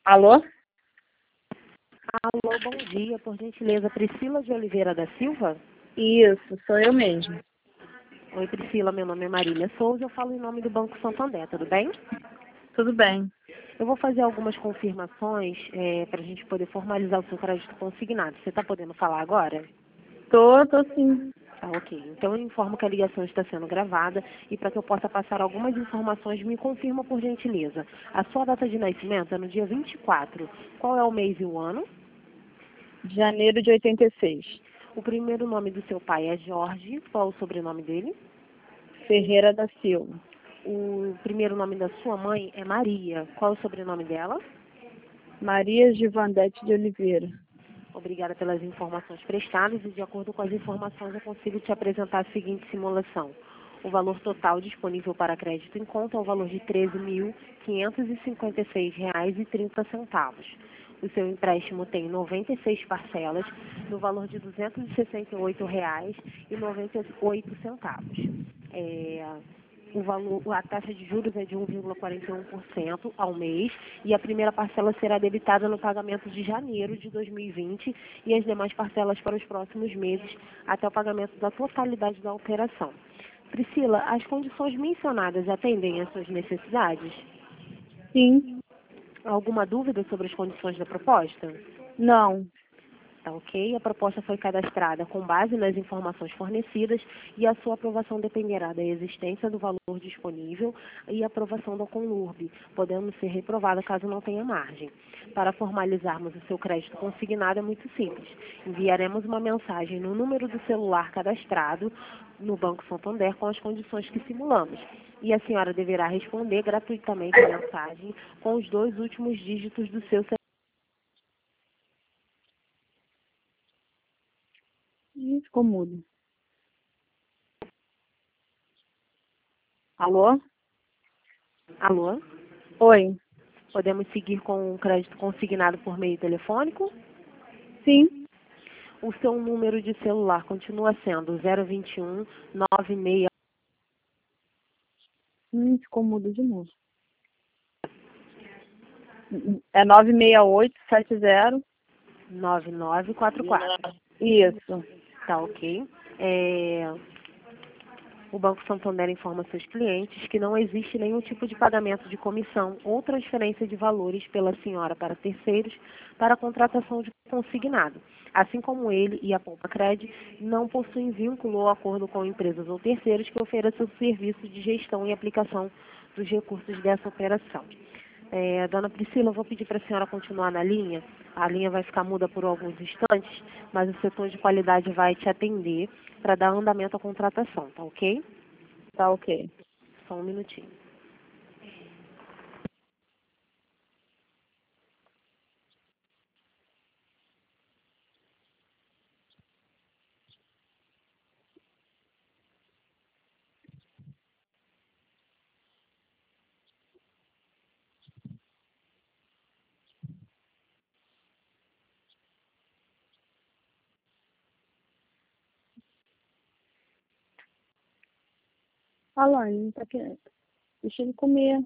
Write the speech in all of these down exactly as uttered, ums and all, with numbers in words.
Alô? Alô, bom dia. Por gentileza, Priscila de Oliveira da Silva? Isso, sou eu mesmo. Oi, Priscila. Meu nome é Marília Souza. Eu falo em nome do Banco Santander, tudo bem? Tudo bem. Eu vou fazer algumas confirmações é, para a gente poder formalizar o seu crédito consignado. Você está podendo falar agora? Tô, tô sim. Tá, ok. Então eu informo que a ligação está sendo gravada e para que eu possa passar algumas informações, me confirma por gentileza. A sua data de nascimento é no dia vinte e quatro. Qual é o mês e o ano? Janeiro de oitenta e seis. O primeiro nome do seu pai é Jorge. Qual é o sobrenome dele? Ferreira da Silva. O primeiro nome da sua mãe é Maria. Qual é o sobrenome dela? Maria Givandete de Oliveira. Obrigada pelas informações prestadas e, de acordo com as informações, eu consigo te apresentar a seguinte simulação. O valor total disponível para crédito em conta é o valor de treze mil quinhentos e cinquenta e seis reais e trinta centavos. O seu empréstimo tem noventa e seis parcelas no valor de duzentos e sessenta e oito reais e noventa e oito centavos. É, o valor, a taxa de juros é de um vírgula quarenta e um por cento ao mês e a primeira parcela será debitada no pagamento de janeiro de dois mil e vinte e as demais parcelas para os próximos meses até o pagamento da totalidade da operação. Priscila, as condições mencionadas atendem às suas necessidades? Sim. Alguma dúvida sobre as condições da proposta? Não. Tá, ok? A proposta foi cadastrada com base nas informações fornecidas e a sua aprovação dependerá da existência do valor disponível e aprovação da Conlurb, podendo ser reprovada caso não tenha margem. Para formalizarmos o seu crédito consignado é muito simples. Enviaremos uma mensagem no número do celular cadastrado no Banco Santander com as condições que simulamos. E a senhora deverá responder gratuitamente a mensagem com os dois últimos dígitos do seu celular. Ih, ficou mudo. Alô? Alô? Oi. Podemos seguir com o crédito consignado por meio telefônico? Sim. O seu número de celular continua sendo zero vinte e um, nove seis. Hum, ficou mudo de novo. É nove seis oito sete zero. nove nove quatro quatro. Isso. Tá, ok. É, O Banco Santander informa seus clientes que não existe nenhum tipo de pagamento de comissão ou transferência de valores pela senhora para terceiros para a contratação de consignado. Assim como ele e a Poupa Cred não possuem vínculo ou acordo com empresas ou terceiros que ofereçam serviço de gestão e aplicação dos recursos dessa operação. É, dona Priscila, eu vou pedir para a senhora continuar na linha. A linha vai ficar muda por alguns instantes, mas o setor de qualidade vai te atender para dar andamento à contratação, tá ok? Tá ok. Só um minutinho. Alane, não tá querendo. Deixa ele comer.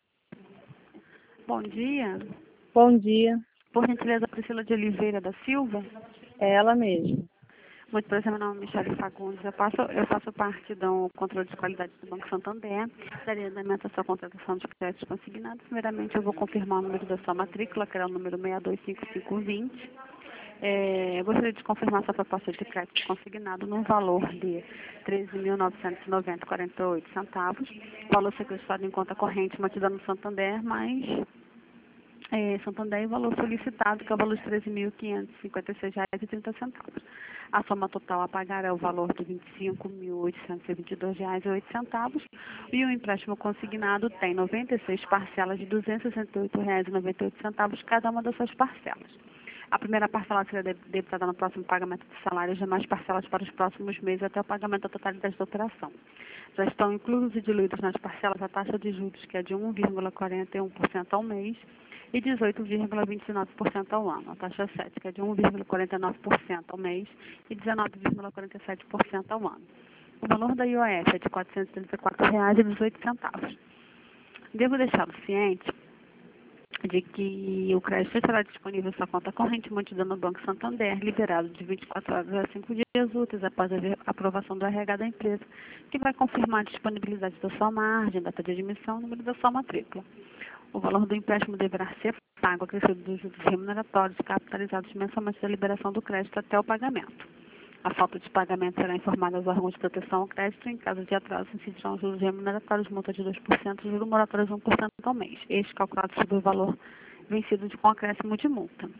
Bom dia. Bom dia. Por gentileza, Priscila de Oliveira da Silva. É ela mesma. Muito prazer, meu nome é Michele Fagundes. Eu, passo, eu faço parte do controle de qualidade do Banco Santander. Daria andamento à sua contratação de crédito consignado. Primeiramente, eu vou confirmar o número da sua matrícula, que era o número seis dois cinco cinco dois zero. É, eu gostaria de confirmar sua proposta de crédito consignado no valor de treze mil novecentos e noventa reais e quarenta e oito centavos. O valor sequestrado em conta corrente mantida no Santander, mas é, Santander e o valor solicitado, que é o valor de treze mil quinhentos e cinquenta e seis reais e trinta centavos. A soma total a pagar é o valor de vinte e cinco mil oitocentos e vinte e dois reais e oito centavos e o empréstimo consignado tem noventa e seis parcelas de duzentos e sessenta e oito reais e noventa e oito centavos cada uma das suas parcelas. A primeira parcela será debitada no próximo pagamento do salário e as demais parcelas para os próximos meses até o pagamento da totalidade da operação. Já estão inclusos e diluídos nas parcelas a taxa de juros, que é de um vírgula quarenta e um por cento ao mês e dezoito vírgula vinte e nove por cento ao ano. A taxa sete, que é de um vírgula quarenta e nove por cento ao mês e dezenove vírgula quarenta e sete por cento ao ano. O valor da I O F é de quatrocentos e trinta e quatro reais e dezoito centavos. Devo deixá-lo ciente de que o crédito estará disponível em sua conta corrente mantida no Banco Santander, liberado de vinte e quatro horas a cinco dias úteis após a aprovação do R H da empresa, que vai confirmar a disponibilidade da sua margem, data de admissão e número da sua matrícula. O valor do empréstimo deverá ser pago acrescido dos juros remuneratórios capitalizados mensalmente da liberação do crédito até o pagamento. A falta de pagamento será informada aos órgãos de proteção ao crédito. Em caso de atraso, incidirão os juros remuneratórios, multa de dois por cento, juro moratório de um por cento ao mês. Este calculado sobre o valor vencido de com acréscimo de multa.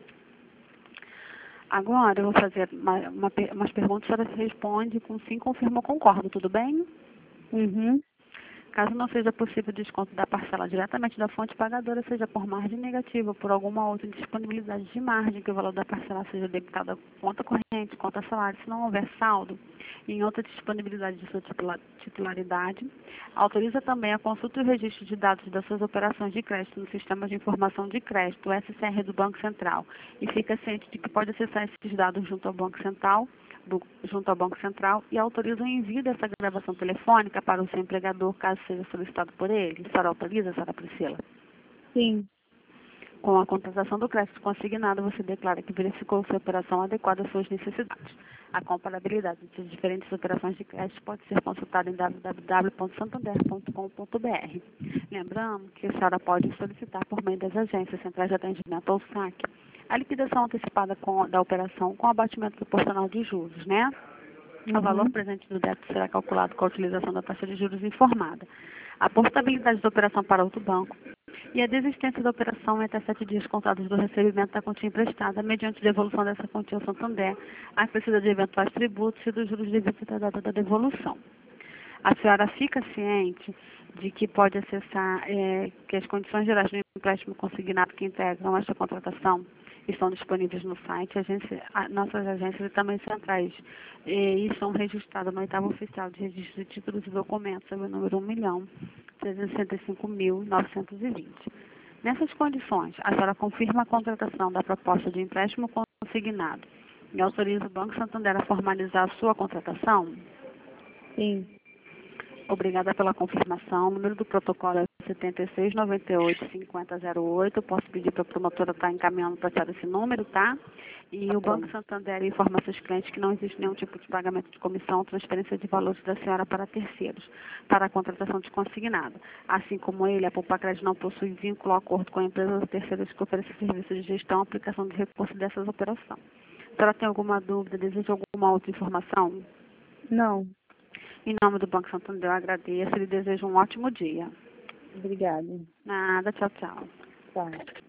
Agora, eu vou fazer uma, uma, umas perguntas, a senhora responde com sim, confirma ou concordo, tudo bem? Uhum. Caso não seja possível o desconto da parcela diretamente da fonte pagadora, seja por margem negativa ou por alguma outra indisponibilidade de margem, que o valor da parcela seja debitado a conta corrente, conta salário, se não houver saldo, e em outra disponibilidade de sua titularidade, autoriza também a consulta e o registro de dados das suas operações de crédito no Sistema de Informação de Crédito, o S C R do Banco Central, e fica ciente de que pode acessar esses dados junto ao Banco Central, Do, junto ao Banco Central e autoriza o envio dessa gravação telefônica para o seu empregador, caso seja solicitado por ele. A senhora autoriza, senhora Priscila? Sim. Com a contratação do crédito consignado, você declara que verificou sua operação adequada às suas necessidades. A comparabilidade de diferentes operações de crédito pode ser consultada em w w w ponto santander ponto com ponto b r. Lembrando que a senhora pode solicitar por meio das agências centrais de atendimento ou S A C a liquidação antecipada com, da operação com abatimento proporcional de juros, né? Uhum. O valor presente do débito será calculado com a utilização da taxa de juros informada. A portabilidade da operação para outro banco e a desistência da operação em até sete dias contados do recebimento da quantia emprestada, mediante devolução dessa quantia ao Santander, acrescida de eventuais tributos e dos juros devidos à data da devolução. A senhora fica ciente de que pode acessar é, que as condições gerais do empréstimo consignado que integram esta contratação estão disponíveis no site, agência, a, nossas agências e também centrais, e, e são registradas no oitavo oficial de registro de títulos e documentos, sob o número um milhão trezentos e sessenta e cinco mil novecentos e vinte. Nessas condições, a senhora confirma a contratação da proposta de empréstimo consignado e autoriza o Banco Santander a formalizar a sua contratação? Sim. Obrigada pela confirmação. O número do protocolo é setenta e seis, noventa e oito, cinquenta, zero oito. Eu posso pedir para a promotora estar encaminhando para a senhora esse número, tá? E Tá o Banco bom. Santander informa seus clientes que não existe nenhum tipo de pagamento de comissão ou transferência de valores da senhora para terceiros, para a contratação de consignado. Assim como ele, a Poupa Crédito não possui vínculo ou acordo com a empresa ou terceiros que oferecem serviços de gestão ou aplicação de recursos dessas operações. A senhora tem alguma dúvida, deseja alguma outra informação? Não. Em nome do Banco Santander, eu agradeço e lhe desejo um ótimo dia. Obrigada. Nada, tchau, tchau. Tá.